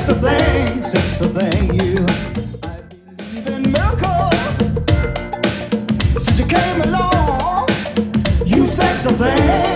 sexy thing, you. I believe in miracles since you came along. You sexy thing.